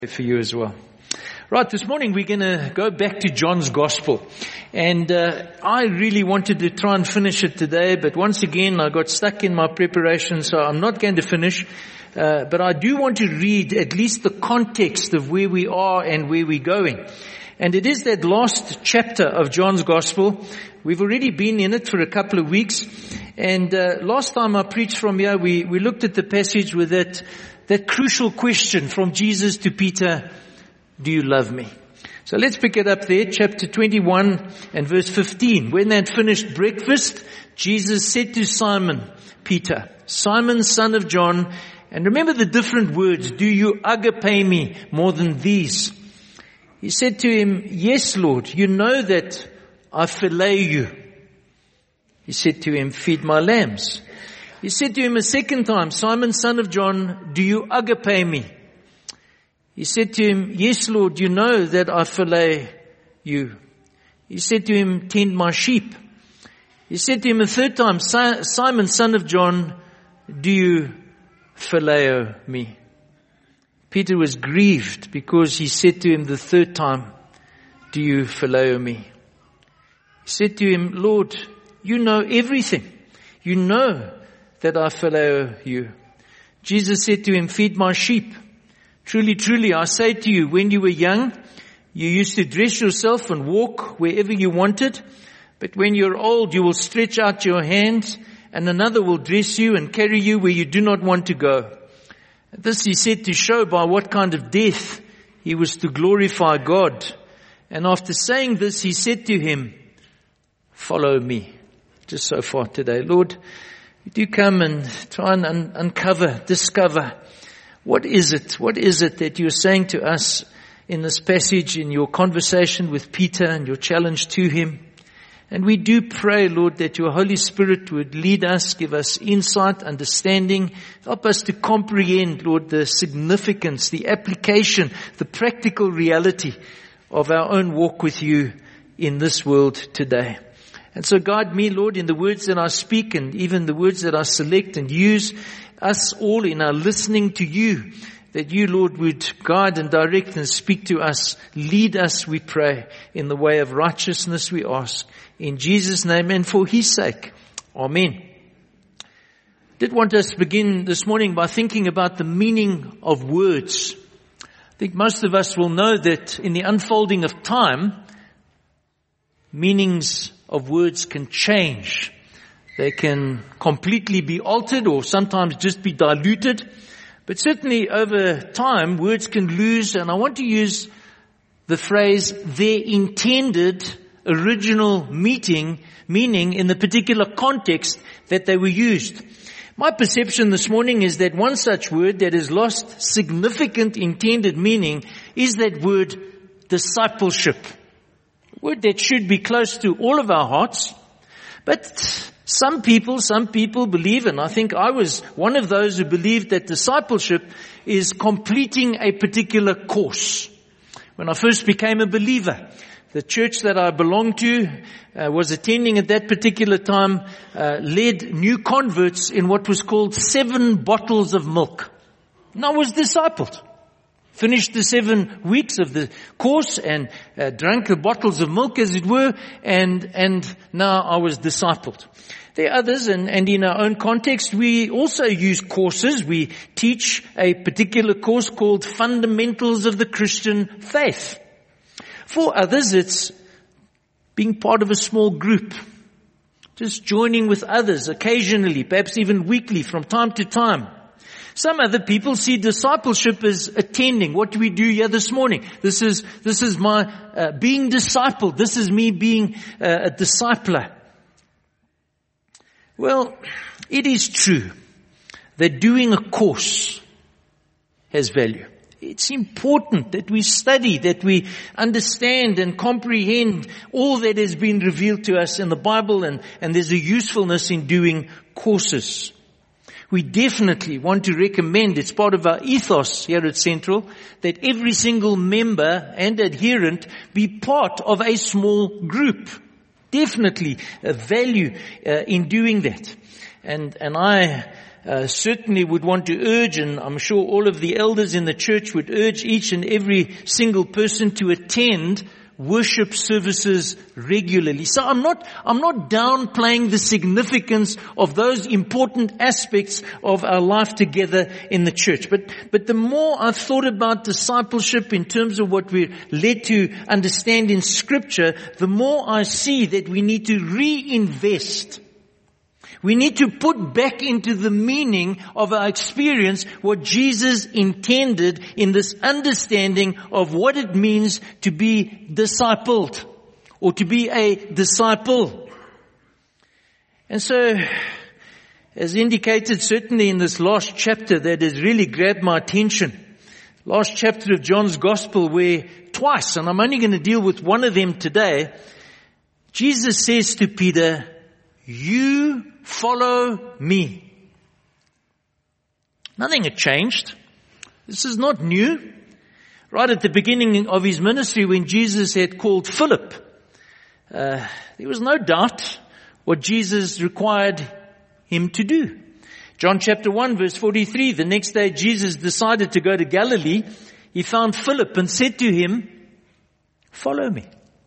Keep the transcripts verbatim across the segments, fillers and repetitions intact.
For you as well. Right, this morning we're going to go back to John's Gospel. And uh, I really wanted to try and finish it today, but once again I got stuck in my preparation, so I'm not going to finish. Uh, but I do want to read at least the context of where we are and where we're going. And it is that last chapter of John's Gospel. We've already been in it for a couple of weeks. And uh, last time I preached from here, we, we looked at the passage with that That crucial question from Jesus to Peter, do you love me? So let's pick it up there, chapter twenty-one and verse fifteen. When they had finished breakfast, Jesus said to Simon Peter, Simon, son of John, and remember the different words, do you agape me more than these? He said to him, yes, Lord, you know that I phileo you. He said to him, feed my lambs. He said to him a second time, Simon, son of John, do you agape me? He said to him, yes, Lord, you know that I phileo you. He said to him, tend my sheep. He said to him a third time, Simon, son of John, do you phileo me? Peter was grieved because he said to him the third time, do you phileo me? He said to him, Lord, you know everything. You know that I phileo you. Jesus said to him, feed my sheep. Truly, truly, I say to you, when you were young, you used to dress yourself and walk wherever you wanted. But when you're old, you will stretch out your hand and another will dress you and carry you where you do not want to go. This he said to show by what kind of death he was to glorify God. And after saying this, he said to him, follow me. Just so far today. Lord, you do come and try and un- uncover, discover, what is it? What is it that you're saying to us in this passage, in your conversation with Peter and your challenge to him? And we do pray, Lord, that your Holy Spirit would lead us, give us insight, understanding, help us to comprehend, Lord, the significance, the application, the practical reality of our own walk with you in this world today. And so guide me, Lord, in the words that I speak and even the words that I select, and use us all in our listening to you, that you, Lord, would guide and direct and speak to us. Lead us, we pray, in the way of righteousness, we ask. In Jesus' name and for his sake. Amen. I did want us to begin this morning by thinking about the meaning of words. I think most of us will know that in the unfolding of time, meanings of words can change. They can completely be altered or sometimes just be diluted. But certainly over time, words can lose, and I want to use the phrase, their intended original meaning, meaning in the particular context that they were used. My perception this morning is that one such word that has lost significant intended meaning is that word discipleship. Word that should be close to all of our hearts. But some people, some people believe, and I think I was one of those who believed that discipleship is completing a particular course. When I first became a believer, the church that I belonged to, uh, was attending at that particular time, uh, led new converts in what was called seven bottles of milk. And I was discipled. Finished the seven weeks of the course and uh, drank the bottles of milk, as it were, and and now I was discipled. There are others, and, and in our own context, we also use courses. We teach a particular course called Fundamentals of the Christian Faith. For others, it's being part of a small group, just joining with others occasionally, perhaps even weekly from time to time. Some other people see discipleship as attending. What do we do here this morning? This is, this is my uh, being discipled. This is me being uh, a discipler. Well, it is true that doing a course has value. It's important that we study, that we understand and comprehend all that has been revealed to us in the Bible, and, and there's a usefulness in doing courses. We definitely want to recommend, it's part of our ethos here at Central, that every single member and adherent be part of a small group. Definitely a value uh, in doing that. And, and I uh, certainly would want to urge, and I'm sure all of the elders in the church would urge each and every single person to attend worship services regularly. So I'm not, I'm not downplaying the significance of those important aspects of our life together in the church. But, but the more I've thought about discipleship in terms of what we're led to understand in Scripture, the more I see that we need to reinvest. We need to put back into the meaning of our experience what Jesus intended in this understanding of what it means to be discipled or to be a disciple. And so, as indicated certainly in this last chapter that has really grabbed my attention, last chapter of John's Gospel where twice, and I'm only going to deal with one of them today, Jesus says to Peter, "You follow me." Nothing had changed. This is not new. Right at the beginning of his ministry when Jesus had called Philip, uh, there was no doubt what Jesus required him to do. John chapter one verse forty-three, the next day Jesus decided to go to Galilee. He found Philip and said to him, "Follow me."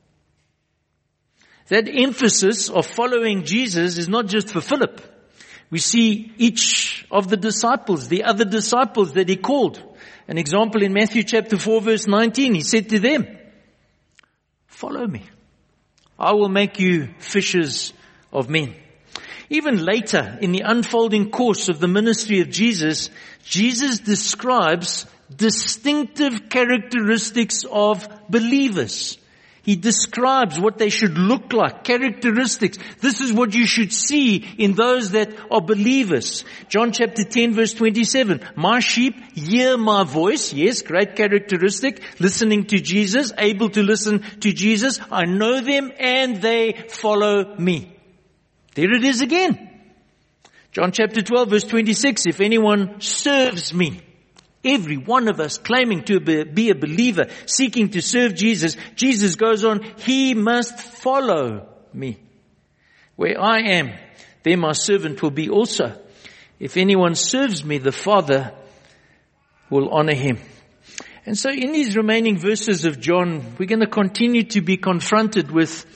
That emphasis of following Jesus is not just for Philip. We see each of the disciples, the other disciples that he called. An example in Matthew chapter four verse nineteen, he said to them, "Follow me. I will make you fishers of men." Even later in the unfolding course of the ministry of Jesus, Jesus describes distinctive characteristics of believers. He describes what they should look like, characteristics. This is what you should see in those that are believers. John chapter ten verse twenty-seven. "My sheep hear my voice." Yes, great characteristic. Listening to Jesus, able to listen to Jesus. "I know them and they follow me." There it is again. John chapter twelve verse twenty-six. "If anyone serves me," every one of us claiming to be a believer, seeking to serve Jesus, Jesus goes on, "He must follow me. Where I am, there my servant will be also. If anyone serves me, the Father will honor him." And so in these remaining verses of John, we're going to continue to be confronted with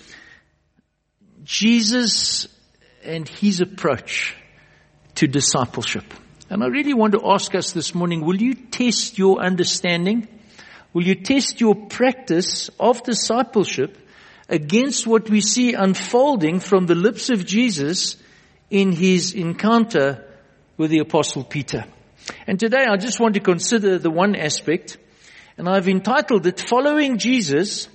Jesus and his approach to discipleship. And I really want to ask us this morning, will you test your understanding? Will you test your practice of discipleship against what we see unfolding from the lips of Jesus in his encounter with the Apostle Peter? And today I just want to consider the one aspect, and I've entitled it, "Following Jesus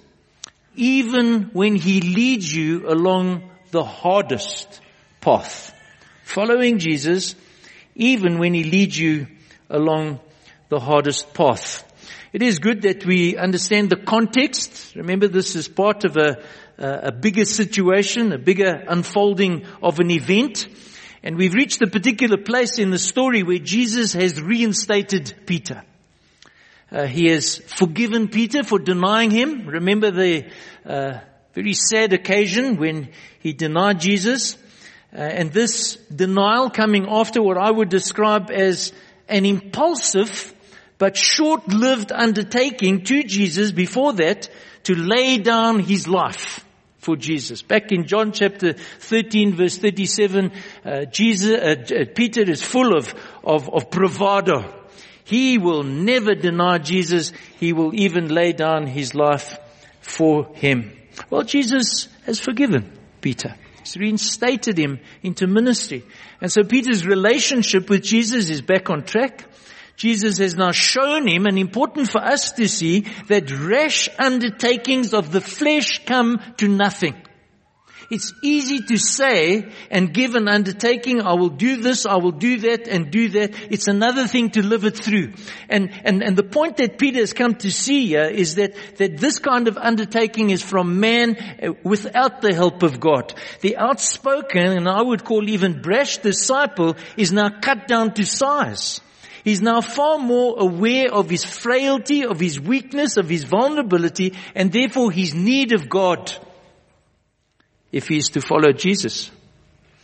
Even When He Leads You Along the Hardest Path." Following Jesus even when he leads you along the hardest path. It is good that we understand the context. Remember, this is part of a, a bigger situation, a bigger unfolding of an event. And we've reached a particular place in the story where Jesus has reinstated Peter. Uh, he has forgiven Peter for denying him. Remember the uh, very sad occasion when he denied Jesus. Uh, and this denial coming after what I would describe as an impulsive but short-lived undertaking to Jesus before that to lay down his life for Jesus. Back in John chapter thirteen verse thirty-seven, uh, Jesus, uh, Peter is full of, of, of bravado. He will never deny Jesus. He will even lay down his life for him. Well, Jesus has forgiven Peter. He's reinstated him into ministry. And so Peter's relationship with Jesus is back on track. Jesus has now shown him, and important for us to see, that rash undertakings of the flesh come to nothing. It's easy to say and give an undertaking, I will do this, I will do that, and do that. It's another thing to live it through. And, and, and the point that Peter has come to see here is that, that this kind of undertaking is from man without the help of God. The outspoken, and I would call even brash disciple, is now cut down to size. He's now far more aware of his frailty, of his weakness, of his vulnerability, and therefore his need of God if he is to follow Jesus.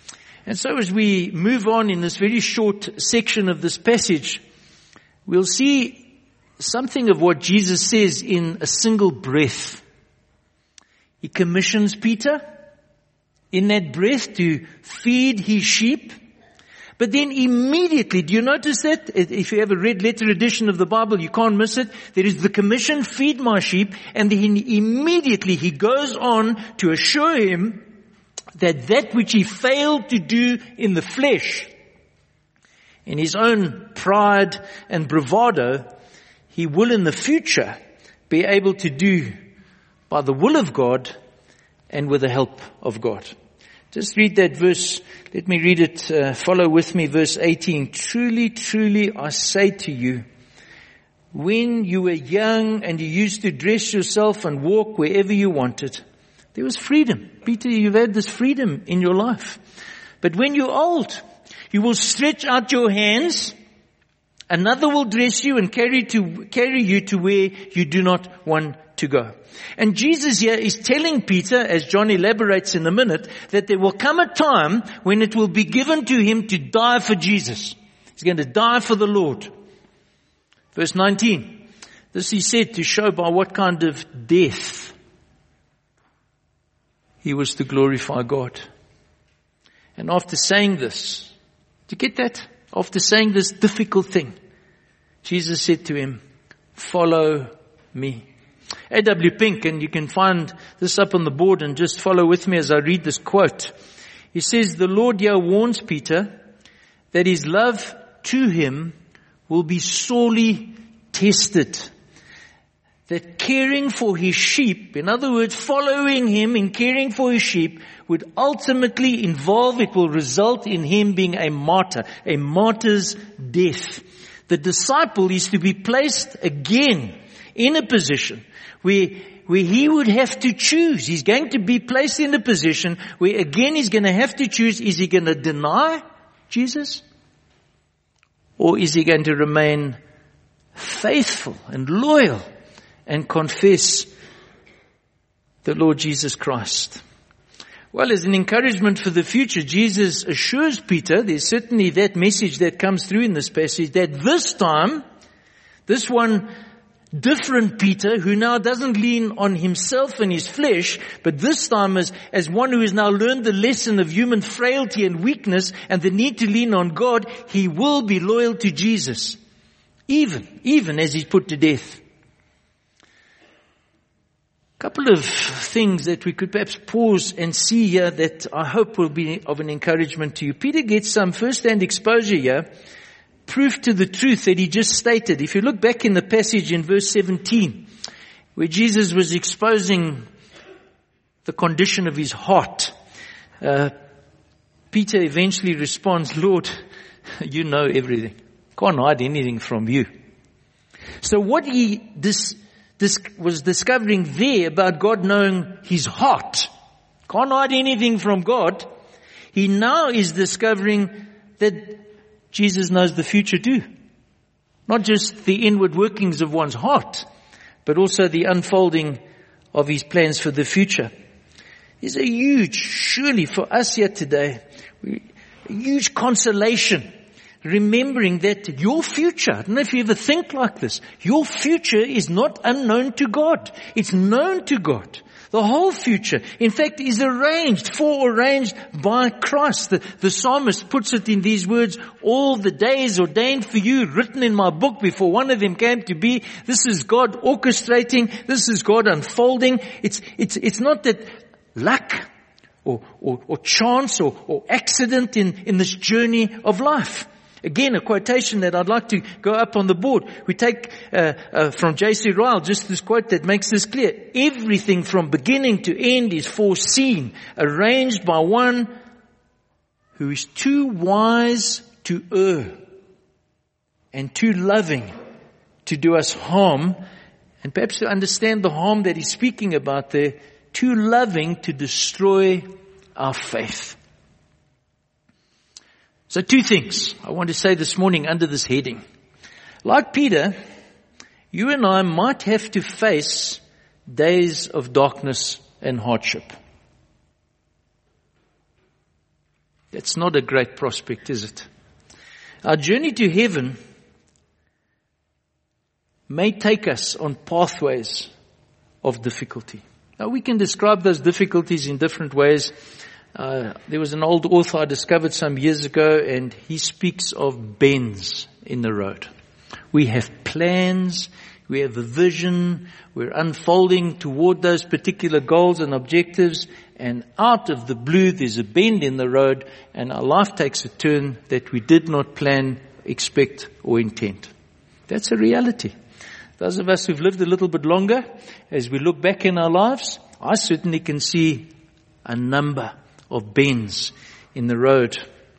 And so as we move on in this very short section of this passage, we'll see something of what Jesus says in a single breath. He commissions Peter in that breath to feed his sheep. But then immediately, do you notice that? If you have a red letter edition of the Bible, you can't miss it. There is the commission, feed my sheep, and then immediately he goes on to assure him that that which he failed to do in the flesh, in his own pride and bravado, he will in the future be able to do by the will of God and with the help of God. Just read that verse. Let me read it. Uh, follow with me, verse eighteen. Truly, truly, I say to you, when you were young and you used to dress yourself and walk wherever you wanted, there was freedom. Peter, you've had this freedom in your life. But when you're old, you will stretch out your hands, another will dress you and carry to carry you to where you do not want to go. And Jesus here is telling Peter, as John elaborates in a minute, that there will come a time when it will be given to him to die for Jesus. He's going to die for the Lord. Verse nineteen. This he said to show by what kind of death he was to glorify God. And after saying this, do you get that? After saying this difficult thing, Jesus said to him, follow me. A W Pink, and you can find this up on the board and just follow with me as I read this quote. He says, the Lord here warns Peter that his love to him will be sorely tested. That caring for his sheep, in other words, following him in caring for his sheep, would ultimately involve, it will result in him being a martyr, a martyr's death. The disciple is to be placed again in a position where, where he would have to choose. He's going to be placed in a position where again he's going to have to choose, is he going to deny Jesus? Or is he going to remain faithful and loyal and confess the Lord Jesus Christ? Well, as an encouragement for the future, Jesus assures Peter, there's certainly that message that comes through in this passage, that this time, this one different Peter, who now doesn't lean on himself and his flesh, but this time as, as one who has now learned the lesson of human frailty and weakness and the need to lean on God, he will be loyal to Jesus, even, even as he's put to death. Couple of things that we could perhaps pause and see here that I hope will be of an encouragement to you. Peter gets some first-hand exposure here, proof to the truth that he just stated. If you look back in the passage in verse seventeen, where Jesus was exposing the condition of his heart, uh, Peter eventually responds, Lord, you know everything. Can't hide anything from you. So what he dis- dis- was discovering there about God knowing his heart, can't hide anything from God, he now is discovering that Jesus knows the future too. Not just the inward workings of one's heart, but also the unfolding of his plans for the future. There's a huge, surely for us here today, a huge consolation, remembering that your future, I don't know if you ever think like this, your future is not unknown to God. It's known to God. The whole future, in fact, is arranged, forearranged by Christ. The, the psalmist puts it in these words, all the days ordained for you, written in my book before one of them came to be. This is God orchestrating. This is God unfolding. It's, it's, it's not that luck or, or, or chance or, or accident in, in this journey of life. Again, a quotation that I'd like to go up on the board. We take uh, uh, from J C Ryle just this quote that makes this clear. Everything from beginning to end is foreseen, arranged by one who is too wise to err and too loving to do us harm, and perhaps to understand the harm that he's speaking about there, too loving to destroy our faith. So two things I want to say this morning under this heading. Like Peter, you and I might have to face days of darkness and hardship. That's not a great prospect, is it? Our journey to heaven may take us on pathways of difficulty. Now, we can describe those difficulties in different ways. Uh, there was an old author I discovered some years ago, and he speaks of bends in the road. We have plans, we have a vision, we're unfolding toward those particular goals and objectives, and out of the blue there's a bend in the road, and our life takes a turn that we did not plan, expect, or intend. That's a reality. Those of us who've lived a little bit longer, as we look back in our lives, I certainly can see a number of bends in the road.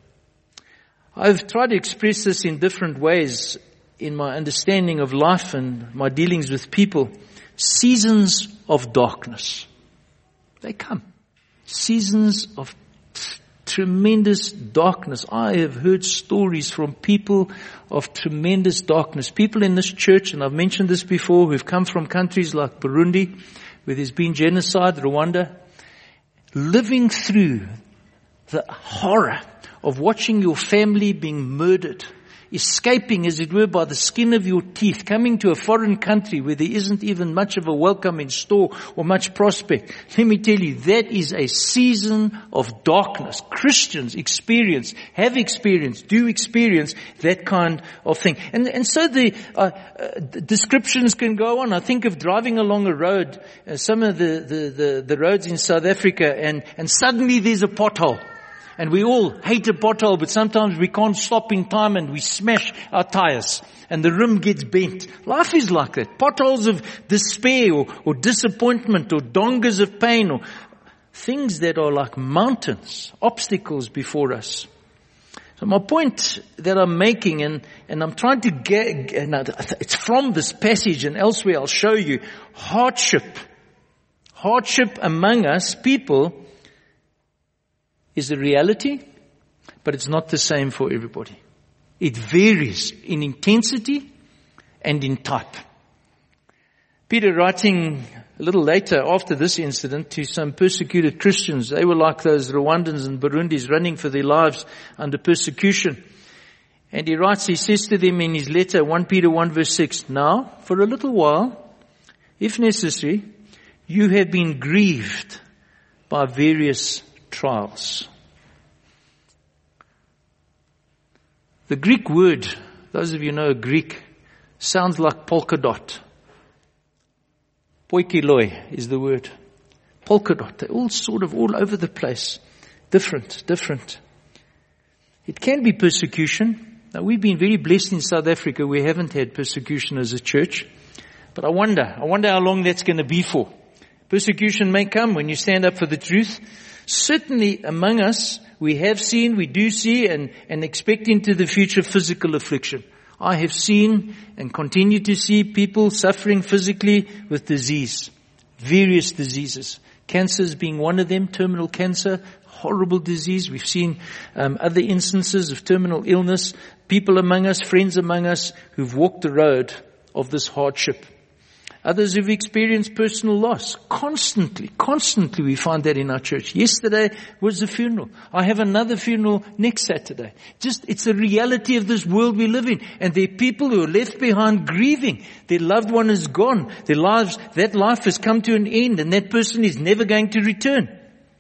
I've tried to express this in different ways in my understanding of life and my dealings with people. Seasons of darkness. They come. Seasons of tremendous darkness. I have heard stories from people of tremendous darkness. People in this church, and I've mentioned this before, who've come from countries like Burundi, where there's been genocide, Rwanda, living through the horror of watching your family being murdered, escaping, as it were, by the skin of your teeth, coming to a foreign country where there isn't even much of a welcome in store or much prospect. Let me tell you, that is a season of darkness. Christians experience, have experienced, do experience that kind of thing. And, and so the, uh, uh, the descriptions can go on. I think of driving along a road, uh, some of the, the, the, the roads in South Africa, and, and suddenly there's a pothole. And we all hate a pothole, but sometimes we can't stop in time and we smash our tires and the rim gets bent. Life is like that. Potholes of despair or, or disappointment or dongas of pain or things that are like mountains, obstacles before us. So my point that I'm making, and, and I'm trying to get, and it's from this passage and elsewhere I'll show you, hardship. Hardship among us, people, is a reality, but it's not the same for everybody. It varies in intensity and in type. Peter, writing a little later after this incident to some persecuted Christians, they were like those Rwandans and Burundis running for their lives under persecution. And he writes, he says to them in his letter, First Peter one verse six, now, for a little while, if necessary, you have been grieved by various trials. The Greek word, those of you know Greek, sounds like polka dot. Poikiloi is the word. Polka dot. They're all sort of all over the place. Different, different. It can be persecution. Now, we've been very blessed in South Africa. We haven't had persecution as a church. But I wonder, I wonder how long that's going to be for. Persecution may come when you stand up for the truth. Certainly among us, we have seen, we do see, and, and expect into the future physical affliction. I have seen and continue to see people suffering physically with disease, various diseases. Cancers being one of them, terminal cancer, horrible disease. We've seen um, other instances of terminal illness. People among us, friends among us, who've walked the road of this hardship. Others who've experienced personal loss. Constantly, constantly we find that in our church. Yesterday was a funeral. I have another funeral next Saturday. Just, it's a reality of this world we live in. And there are people who are left behind grieving. Their loved one is gone. Their lives, that life has come to an end, and that person is never going to return.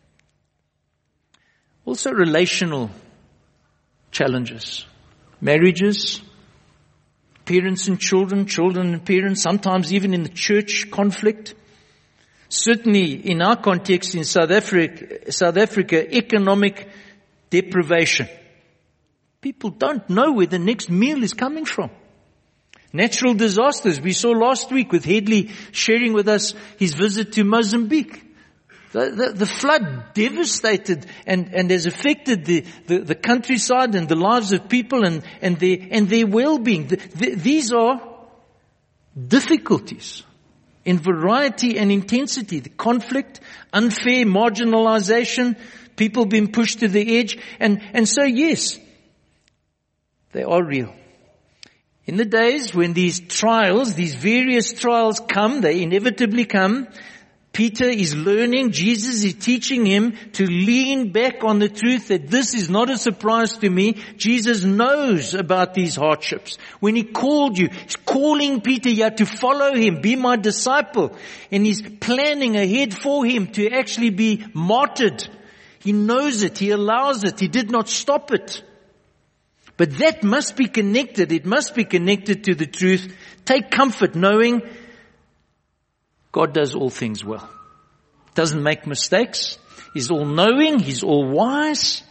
Also relational challenges. Marriages, parents and children, children and parents, sometimes even in the church conflict. Certainly in our context in South Africa, South Africa, economic deprivation. People don't know where the next meal is coming from. Natural disasters. We saw last week with Headley sharing with us his visit to Mozambique. The, the, the flood devastated and, and has affected the, the, the countryside and the lives of people and, and their, and their well-being. The, the, these are difficulties in variety and intensity. The conflict, unfair marginalization, people being pushed to the edge. And, and so yes, they are real. In the days when these trials, these various trials come, they inevitably come, Peter is learning. Jesus is teaching him to lean back on the truth that this is not a surprise to me. Jesus knows about these hardships. When he called you, he's calling Peter here to follow him, be my disciple. And he's planning ahead for him to actually be martyred. He knows it. He allows it. He did not stop it. But that must be connected. It must be connected to the truth. Take comfort knowing God does all things well. Doesn't make mistakes. He's all-knowing. He's all-wise.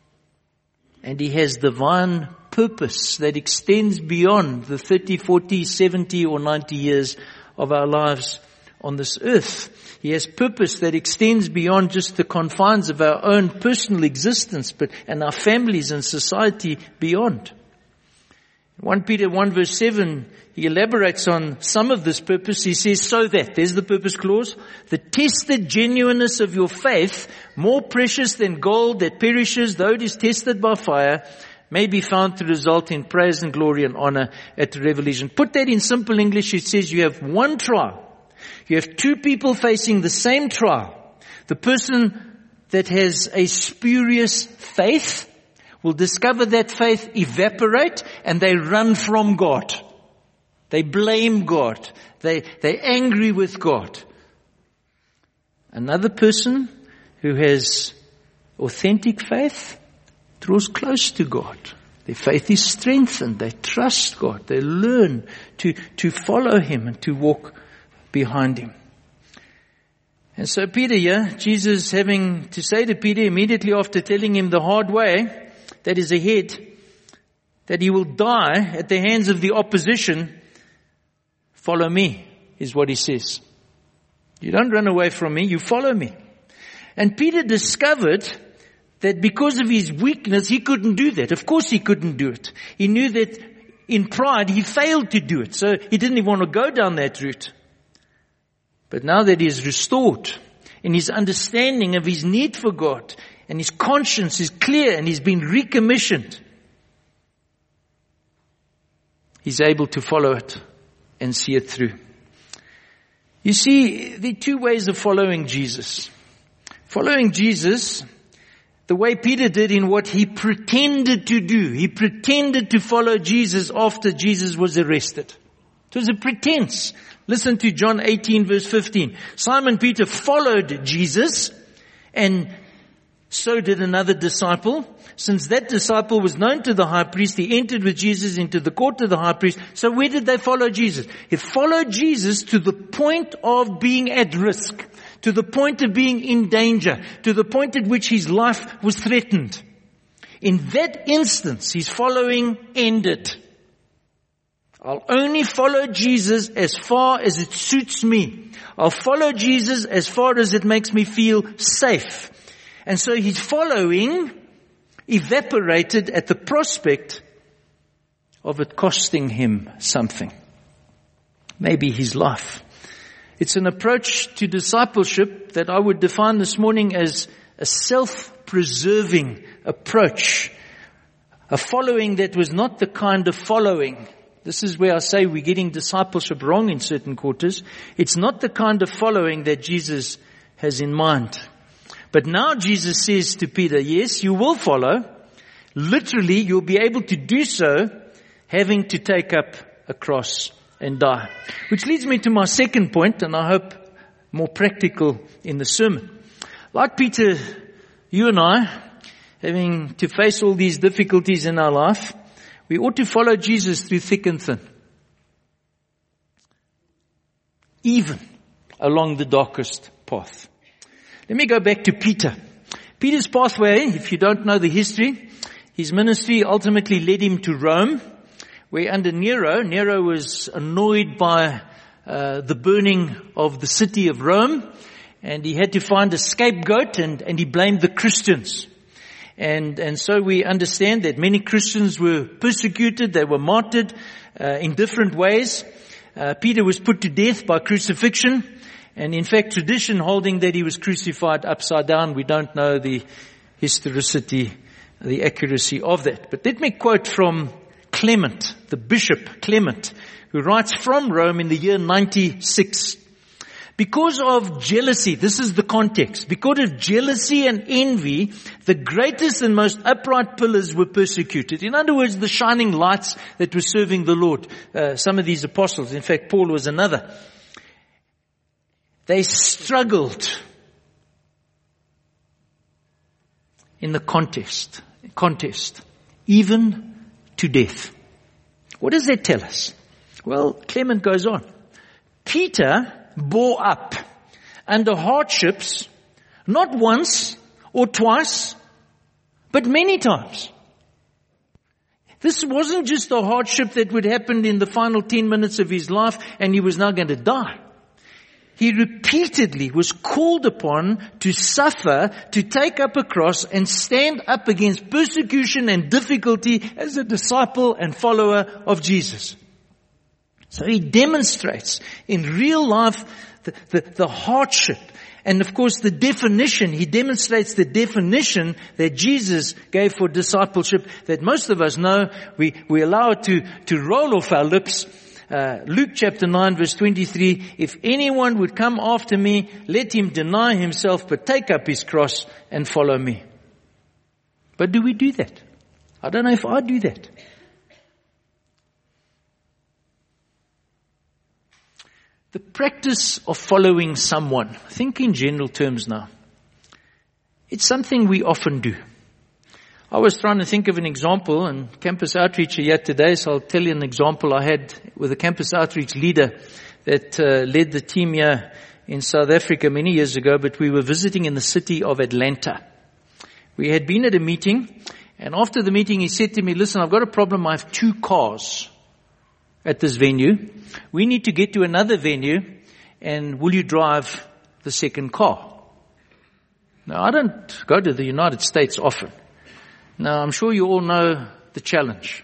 And he has divine purpose that extends beyond the thirty, forty, seventy or ninety years of our lives on this earth. He has purpose that extends beyond just the confines of our own personal existence, but and our families and society beyond. First Peter one verse seven, he elaborates on some of this purpose. He says, so that, there's the purpose clause, the tested genuineness of your faith, more precious than gold that perishes, though it is tested by fire, may be found to result in praise and glory and honor at the revelation. Put that in simple English, it says you have one trial. You have two people facing the same trial. The person that has a spurious faith will discover that faith evaporate and they run from God. They blame God. They, they're angry with God. Another person who has authentic faith draws close to God. Their faith is strengthened. They trust God. They learn to, to follow Him and to walk behind Him. And so Peter here, Jesus having to say to Peter immediately after telling him the hard way that is ahead, that he will die at the hands of the opposition, follow me, is what he says. You don't run away from me, you follow me. And Peter discovered that because of his weakness, he couldn't do that. Of course he couldn't do it. He knew that in pride, he failed to do it. So he didn't even want to go down that route. But now that he is restored in his understanding of his need for God, and his conscience is clear and he's been recommissioned, he's able to follow it and see it through. You see, there are two ways of following Jesus. Following Jesus, the way Peter did in what he pretended to do. He pretended to follow Jesus after Jesus was arrested. It was a pretense. Listen to John eighteen verse fifteen. Simon Peter followed Jesus, and so did another disciple. Since that disciple was known to the high priest, he entered with Jesus into the court of the high priest. So where did they follow Jesus? He followed Jesus to the point of being at risk, to the point of being in danger, to the point at which his life was threatened. In that instance, his following ended. I'll only follow Jesus as far as it suits me. I'll follow Jesus as far as it makes me feel safe. And so his following evaporated at the prospect of it costing him something. Maybe his life. It's an approach to discipleship that I would define this morning as a self-preserving approach. A following that was not the kind of following. This is where I say we're getting discipleship wrong in certain quarters. It's not the kind of following that Jesus has in mind. But now Jesus says to Peter, yes, you will follow. Literally, you'll be able to do so having to take up a cross and die. Which leads me to my second point, and I hope more practical in the sermon. Like Peter, you and I, having to face all these difficulties in our life, we ought to follow Jesus through thick and thin. Even along the darkest path. Let me go back to Peter. Peter's pathway, if you don't know the history, his ministry ultimately led him to Rome, where under Nero, Nero was annoyed by uh, the burning of the city of Rome, and he had to find a scapegoat, and, and he blamed the Christians. And, and so we understand that many Christians were persecuted, they were martyred uh, in different ways. Uh, Peter was put to death by crucifixion. And in fact, tradition holding that he was crucified upside down. We don't know the historicity, the accuracy of that. But let me quote from Clement, the Bishop Clement, who writes from Rome in the year ninety-six. Because of jealousy, this is the context. Because of jealousy and envy, the greatest and most upright pillars were persecuted. In other words, the shining lights that were serving the Lord. Uh, some of these apostles, in fact, Paul was another. They struggled in the contest, contest, even to death. What does that tell us? Well, Clement goes on. Peter bore up under hardships, not once or twice, but many times. This wasn't just a hardship that would happen in the final ten minutes of his life and he was now going to die. He repeatedly was called upon to suffer, to take up a cross and stand up against persecution and difficulty as a disciple and follower of Jesus. So he demonstrates in real life the, the, the hardship and of course the definition. He demonstrates the definition that Jesus gave for discipleship that most of us know. We, we allow it to, to roll off our lips. Uh, Luke chapter nine verse twenty-three, if anyone would come after me, let him deny himself, but take up his cross and follow me. But do we do that? I don't know if I do that. The practice of following someone, think in general terms now. It's something we often do. I was trying to think of an example, and campus outreach here today, so I'll tell you an example I had with a campus outreach leader that uh, led the team here in South Africa many years ago, but we were visiting in the city of Atlanta. We had been at a meeting, and after the meeting he said to me, listen, I've got a problem, I have two cars at this venue. We need to get to another venue, and will you drive the second car? Now, I don't go to the United States often. Now, I'm sure you all know the challenge.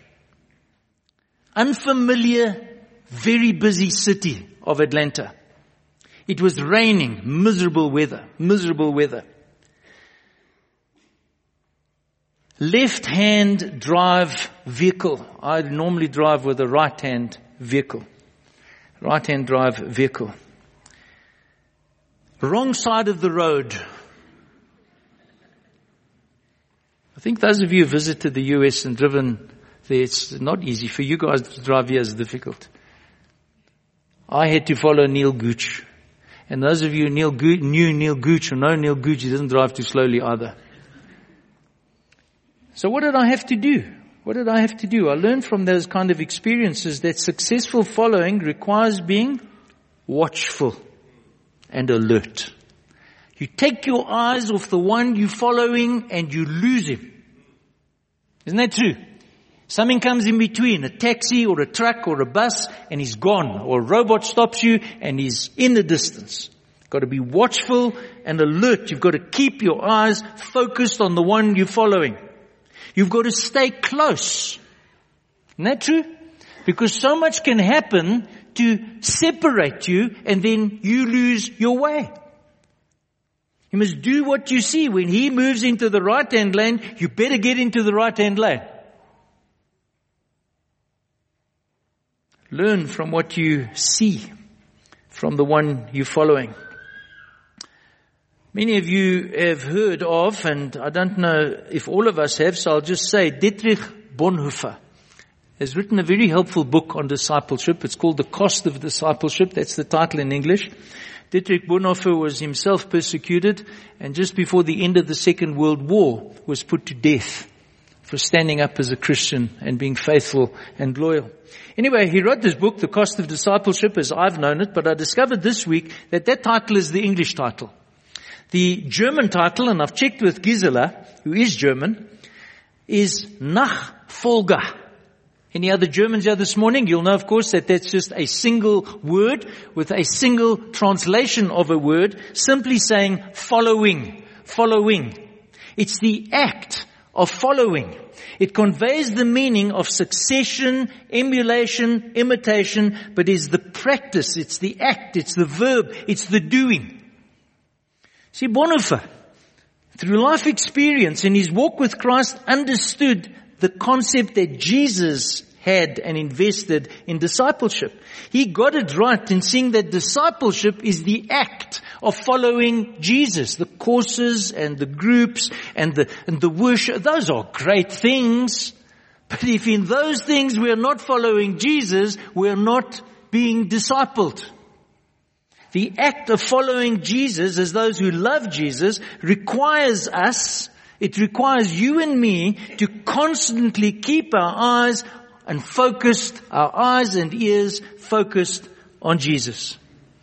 Unfamiliar, very busy city of Atlanta. It was raining, miserable weather, miserable weather. Left-hand drive vehicle. I normally drive with a right-hand vehicle. Right-hand drive vehicle. Wrong side of the road. I think those of you who visited the U S and driven there, it's not easy. For you guys to drive here is difficult. I had to follow Neil Gooch. And those of you who Neil Go- knew Neil Gooch or know Neil Gooch, he doesn't drive too slowly either. So what did I have to do? What did I have to do? I learned from those kind of experiences that successful following requires being watchful and alert. You take your eyes off the one you're following and you lose him. Isn't that true? Something comes in between, a taxi or a truck or a bus, and he's gone. Or a robot stops you and he's in the distance. You've got to be watchful and alert. You've got to keep your eyes focused on the one you're following. You've got to stay close. Isn't that true? Because so much can happen to separate you and then you lose your way. You must do what you see. When he moves into the right-hand lane, you better get into the right-hand lane. Learn from what you see, from the one you're following. Many of you have heard of, and I don't know if all of us have, so I'll just say, Dietrich Bonhoeffer has written a very helpful book on discipleship. It's called The Cost of Discipleship. That's the title in English. Dietrich Bonhoeffer was himself persecuted, and just before the end of the Second World War was put to death for standing up as a Christian and being faithful and loyal. Anyway, he wrote this book, The Cost of Discipleship, as I've known it, but I discovered this week that that title is the English title. The German title, and I've checked with Gisela, who is German, is Nachfolger. Any other Germans here this morning? You'll know, of course, that that's just a single word with a single translation of a word, simply saying following, following. It's the act of following. It conveys the meaning of succession, emulation, imitation, but is the practice, it's the act, it's the verb, it's the doing. See, Bonhoeffer, through life experience in his walk with Christ, understood the concept that Jesus had and invested in discipleship. He got it right in seeing that discipleship is the act of following Jesus. The courses and the groups and the, and the worship, those are great things. But if in those things we are not following Jesus, we are not being discipled. The act of following Jesus as those who love Jesus requires us, it requires you and me to constantly keep our eyes and focused, our eyes and ears focused on Jesus.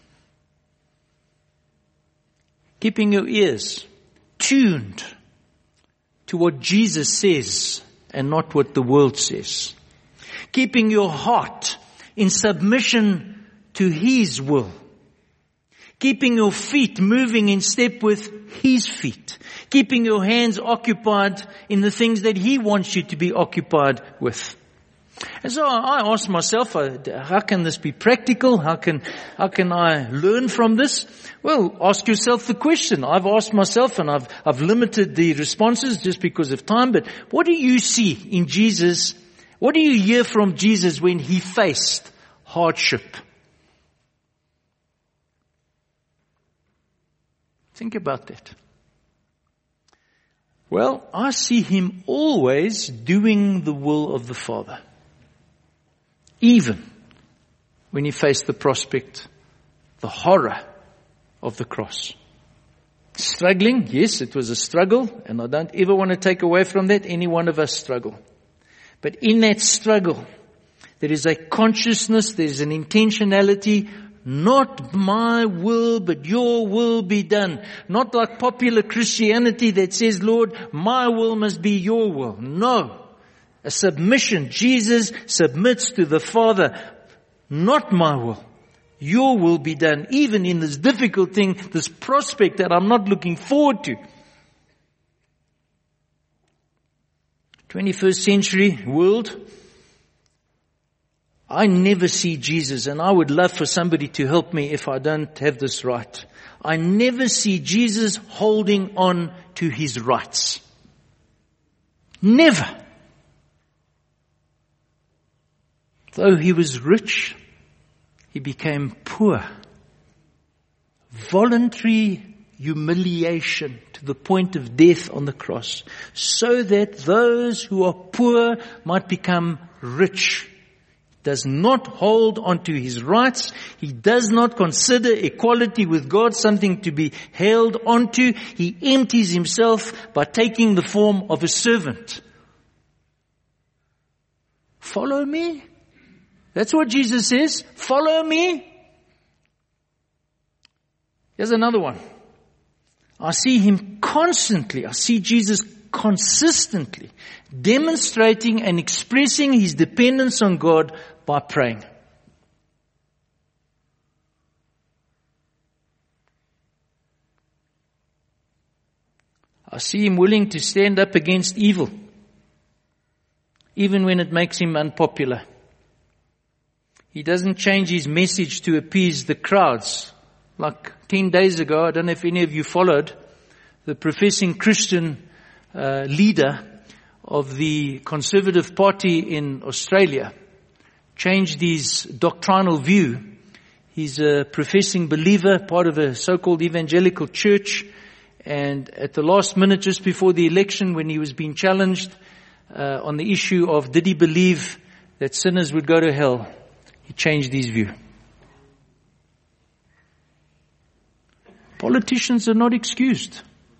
Keeping your ears tuned to what Jesus says and not what the world says. Keeping your heart in submission to His will. Keeping your feet moving in step with His feet. Keeping your hands occupied in the things that He wants you to be occupied with. And so I asked myself, how can this be practical? How can, how can I learn from this? Well, ask yourself the question. I've asked myself, and I've, I've limited the responses just because of time, but what do you see in Jesus? What do you hear from Jesus when He faced hardship? Think about that. Well, I see Him always doing the will of the Father. Even when He faced the prospect, the horror of the cross. Struggling, yes, it was a struggle, and I don't ever want to take away from that. Any one of us struggle. But in that struggle, there is a consciousness, there is an intentionality. Not my will, but your will be done. Not like popular Christianity that says, Lord, my will must be your will. No. A submission. Jesus submits to the Father. Not my will. Your will be done. Even in this difficult thing, this prospect that I'm not looking forward to. twenty-first century world. I never see Jesus, and I would love for somebody to help me if I don't have this right. I never see Jesus holding on to His rights. Never. Though He was rich, He became poor. Voluntary humiliation to the point of death on the cross, so that those who are poor might become rich. Does not hold on to His rights. He does not consider equality with God something to be held onto. He empties Himself by taking the form of a servant. Follow me. That's what Jesus says. Follow me. Here's another one. I see Him constantly. I see Jesus consistently demonstrating and expressing His dependence on God by praying. I see Him willing to stand up against evil, even when it makes Him unpopular. He doesn't change His message to appease the crowds. Like ten days ago, I don't know if any of you followed, the professing Christian uh, leader of the Conservative Party in Australia changed his doctrinal view. He's a professing believer, part of a so-called evangelical church, and at the last minute, just before the election, when he was being challenged uh, on the issue of did he believe that sinners would go to hell, he changed his view. Politicians are not excused.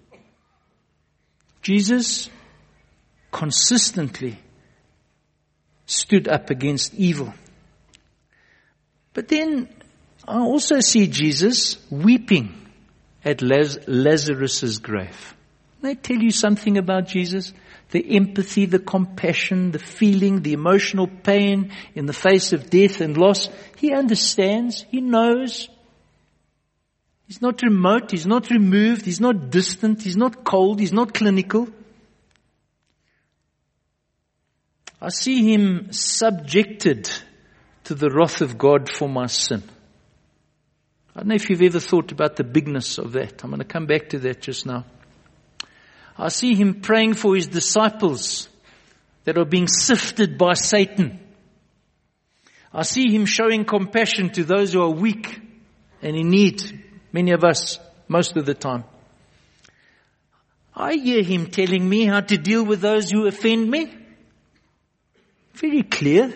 Jesus consistently stood up against evil. But then I also see Jesus weeping at Laz- Lazarus's grave. Can I tell you something about Jesus? The empathy, the compassion, the feeling, the emotional pain in the face of death and loss. He understands. He knows. He's not remote. He's not removed. He's not distant. He's not cold. He's not clinical. I see Him subjected to the wrath of God for my sin. I don't know if you've ever thought about the bigness of that. I'm going to come back to that just now. I see Him praying for His disciples that are being sifted by Satan. I see Him showing compassion to those who are weak and in need, many of us, most of the time. I hear Him telling me how to deal with those who offend me. Very clear.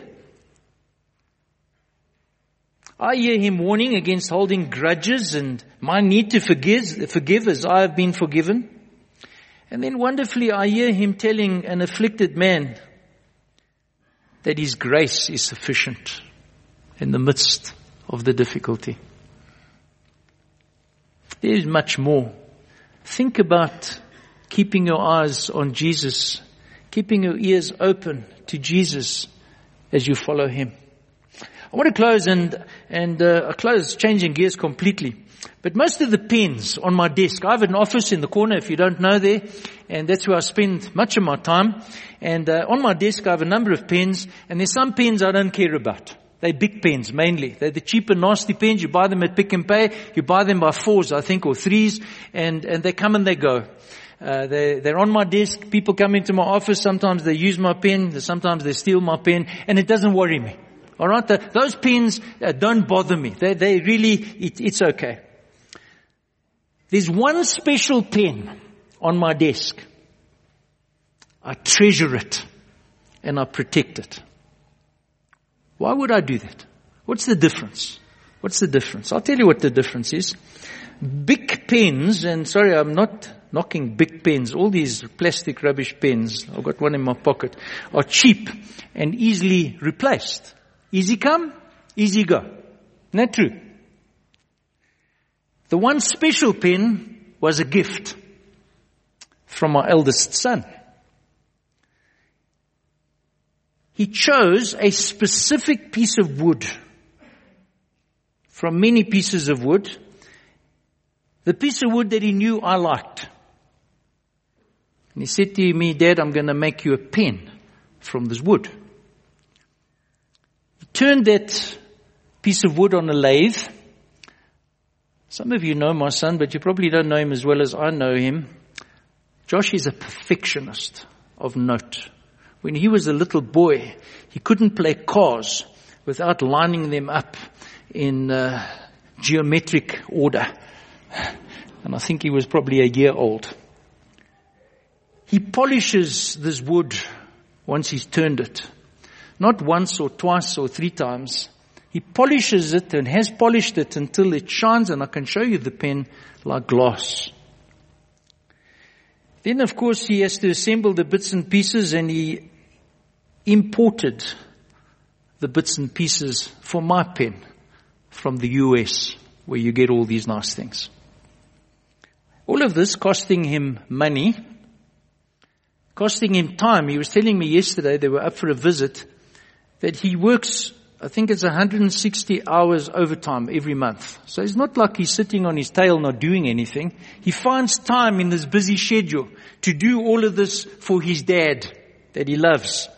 I hear Him warning against holding grudges and my need to forgive, forgive as I have been forgiven. And then wonderfully I hear Him telling an afflicted man that His grace is sufficient in the midst of the difficulty. There is much more. Think about keeping your eyes on Jesus, keeping your ears open to Jesus as you follow Him. I want to close and, and, uh, I close changing gears completely. But most of the pens on my desk, I have an office in the corner if you don't know there, and that's where I spend much of my time. And, uh, on my desk I have a number of pens, and there's some pens I don't care about. They're big pens mainly. They're the cheap and nasty pens. You buy them at Pick and Pay. You buy them by fours, I think, or threes, and, and they come and they go. Uh, they, they're on my desk. People come into my office. Sometimes they use my pen. Sometimes they steal my pen. And it doesn't worry me. All right? The, those pens uh, don't bother me. They, they really, it, it's okay. There's one special pen on my desk. I treasure it. And I protect it. Why would I do that? What's the difference? What's the difference? I'll tell you what the difference is. Big pens, and sorry, I'm not knocking big pens. All these plastic rubbish pens, I've got one in my pocket, are cheap and easily replaced. Easy come, easy go. Isn't that true? The one special pen was a gift from my eldest son. He chose a specific piece of wood from many pieces of wood. The piece of wood that he knew I liked. And he said to me, Dad, I'm going to make you a pen from this wood. He turned that piece of wood on a lathe. Some of you know my son, but you probably don't know him as well as I know him. Josh is a perfectionist of note. When he was a little boy, he couldn't play cars without lining them up in uh, geometric order. And I think he was probably a year old. He polishes this wood once he's turned it. Not once or twice or three times. He polishes it and has polished it until it shines, and I can show you the pen like glass. Then, of course, he has to assemble the bits and pieces, and he imported the bits and pieces for my pen from the U S, where you get all these nice things. All of this costing him money, costing him time. He was telling me yesterday, they were up for a visit, that he works, I think it's one hundred sixty hours overtime every month. So it's not like he's sitting on his tail not doing anything. He finds time in this busy schedule to do all of this for his dad that he loves.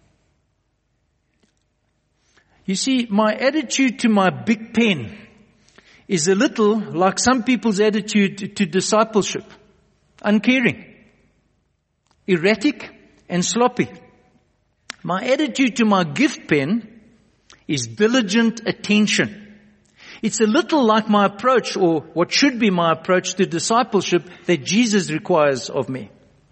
You see, my attitude to my big pen is a little like some people's attitude to discipleship. Uncaring, erratic, and sloppy. My attitude to my gift pen is diligent attention. It's a little like my approach, or what should be my approach to discipleship that Jesus requires of me.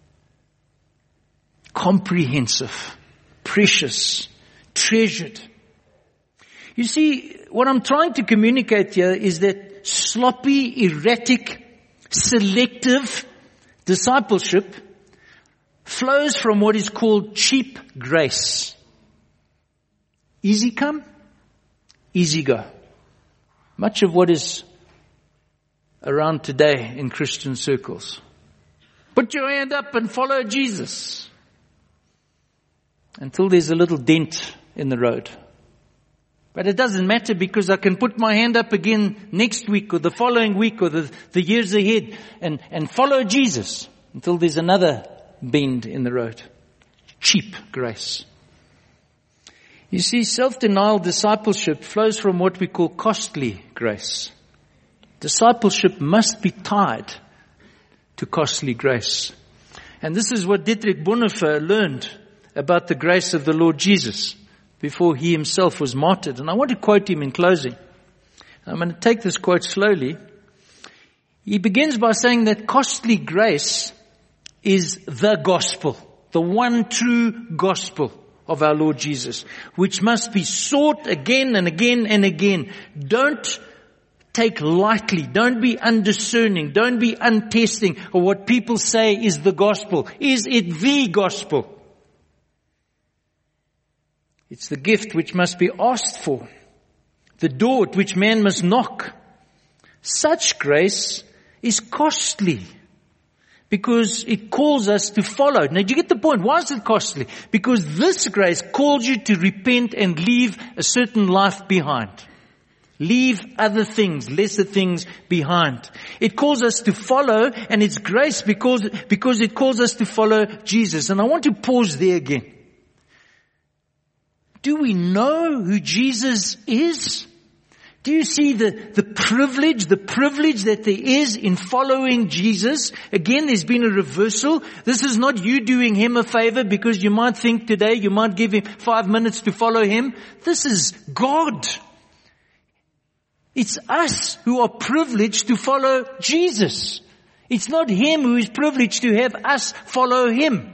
Comprehensive, precious, treasured. You see, what I'm trying to communicate here is that sloppy, erratic, selective discipleship flows from what is called cheap grace. Easy come, easy go. Much of what is around today in Christian circles. Put your hand up and follow Jesus. Until there's a little dent in the road. But it doesn't matter, because I can put my hand up again next week or the following week or the, the years ahead and, and follow Jesus until there's another bend in the road. Cheap grace. You see, self-denial discipleship flows from what we call costly grace. Discipleship must be tied to costly grace. And this is what Dietrich Bonhoeffer learned about the grace of the Lord Jesus. before he himself was martyred. And I want to quote him in closing. I'm going to take this quote slowly. He begins by saying that costly grace is the gospel, the one true gospel of our Lord Jesus, which must be sought again and again and again. Don't take lightly, don't be undiscerning, don't be untesting of what people say is the gospel. Is it the gospel? It's the gift which must be asked for, the door at which man must knock. Such grace is costly because it calls us to follow. Now, do you get the point? Why is it costly? Because this grace calls you to repent and leave a certain life behind. Leave other things, lesser things behind. It calls us to follow, and it's grace because, because it calls us to follow Jesus. And I want to pause there again. Do we know who Jesus is? Do you see the, the privilege, the privilege that there is in following Jesus? Again, there's been a reversal. This is not you doing him a favor because you might think today you might give him five minutes to follow him. This is God. It's us who are privileged to follow Jesus. It's not him who is privileged to have us follow him.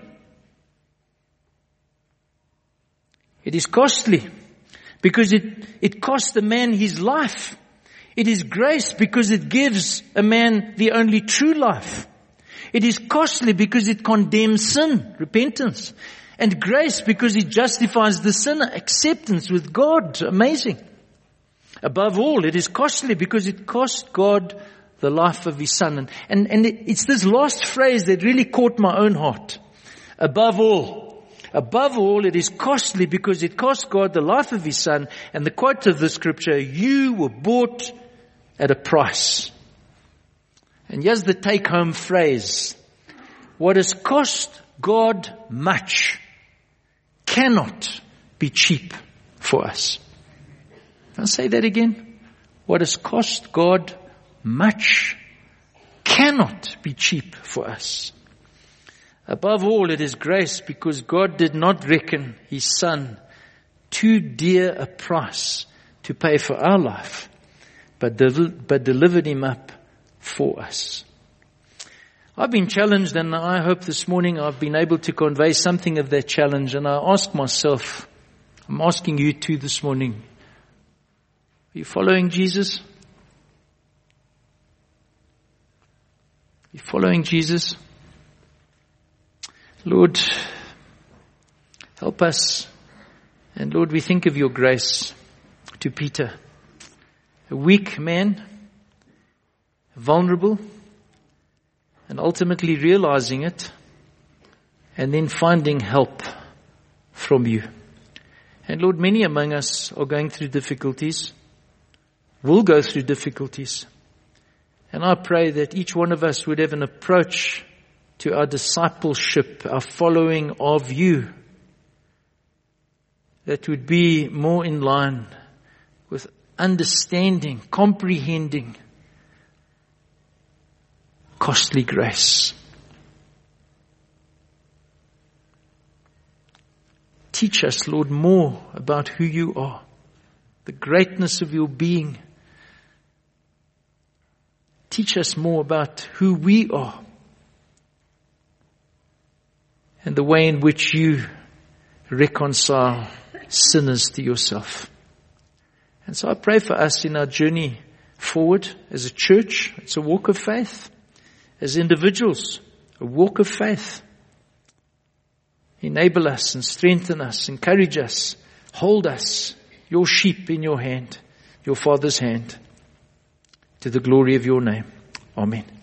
It is costly because it, it costs a man his life. It is grace because it gives a man the only true life. It is costly because it condemns sin, repentance. And grace because it justifies the sinner, acceptance with God. Amazing. Above all, it is costly because it cost God the life of his son. And, and, and it, it's this last phrase that really caught my own heart. Above all. Above all, it is costly because it cost God the life of his son. And the quote of the scripture, you were bought at a price. And here's the take-home phrase. What has cost God much cannot be cheap for us. I'll say that again. What has cost God much cannot be cheap for us. Above all, it is grace because God did not reckon his son too dear a price to pay for our life, but, del- but delivered him up for us. I've been challenged, and I hope this morning I've been able to convey something of that challenge. And I ask myself, I'm asking you too this morning, are you following Jesus? Are you following Jesus? Lord, help us. And Lord, we think of your grace to Peter, a weak man, vulnerable, and ultimately realizing it, and then finding help from you. And Lord, many among us are going through difficulties, will go through difficulties. And I pray that each one of us would have an approach to our discipleship, our following of you, that would be more in line with understanding, comprehending costly grace. Teach us, Lord, more about who you are, the greatness of your being. Teach us more about who we are and the way in which you reconcile sinners to yourself. And so I pray for us in our journey forward as a church. It's a walk of faith. As individuals, a walk of faith. Enable us and strengthen us, encourage us, hold us, your sheep in your hand, your Father's hand, to the glory of your name. Amen.